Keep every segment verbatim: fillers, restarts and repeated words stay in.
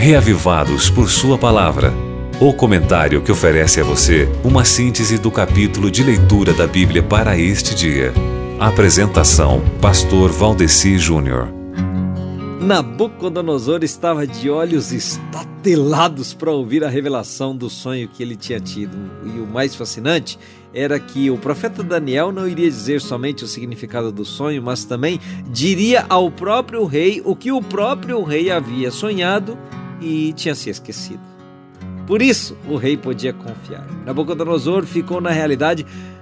Reavivados por Sua Palavra. O comentário que oferece a você uma síntese do capítulo de leitura da Bíblia para este dia. Apresentação: Pastor Valdeci Júnior. Nabucodonosor estava de olhos estatelados para ouvir a revelação do sonho que ele tinha tido. E o mais fascinante era que o profeta Daniel não iria dizer somente o significado do sonho, mas também diria ao próprio rei o que o próprio rei havia sonhado e tinha se esquecido. Por isso, o rei podia confiar. Nabucodonosor ficou, na realidade,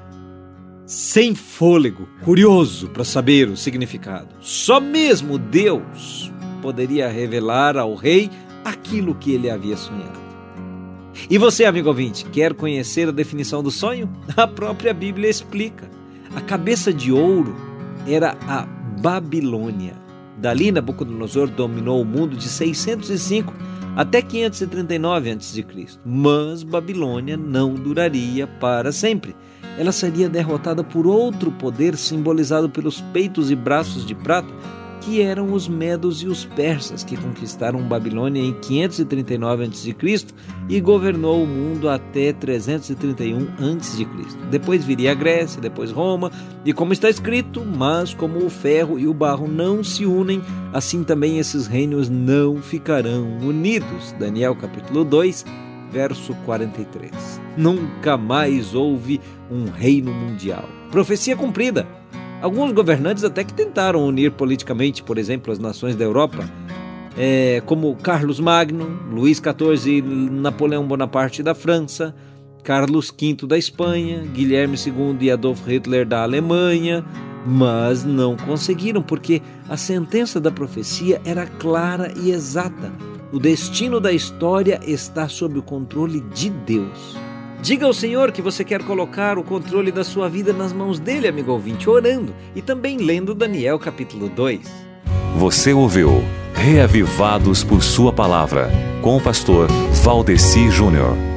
sem fôlego, curioso para saber o significado. Só mesmo Deus poderia revelar ao rei aquilo que ele havia sonhado. E você, amigo ouvinte, quer conhecer a definição do sonho? A própria Bíblia explica. A cabeça de ouro era a Babilônia. Dali, Nabucodonosor dominou o mundo de seiscentos e cinco até quinhentos e trinta e nove antes de Cristo. Mas Babilônia não duraria para sempre. Ela seria derrotada por outro poder simbolizado pelos peitos e braços de prata, que eram os medos e os persas, que conquistaram Babilônia em quinhentos e trinta e nove antes de Cristo e governou o mundo até trezentos e trinta e um antes de Cristo. Depois viria a Grécia, depois Roma, e como está escrito, mas como o ferro e o barro não se unem, assim também esses reinos não ficarão unidos. Daniel capítulo dois, verso quarenta e três. Nunca mais houve um reino mundial. Profecia cumprida. Alguns governantes até que tentaram unir politicamente, por exemplo, as nações da Europa, é, como Carlos Magno, Luís quatorze e Napoleão Bonaparte da França, Carlos quinto da Espanha, Guilherme segundo e Adolf Hitler da Alemanha, mas não conseguiram, porque a sentença da profecia era clara e exata. O destino da história está sob o controle de Deus. Diga ao Senhor que você quer colocar o controle da sua vida nas mãos dele, amigo ouvinte, orando e também lendo Daniel capítulo dois. Você ouviu Reavivados por Sua Palavra, com o pastor Valdeci Júnior.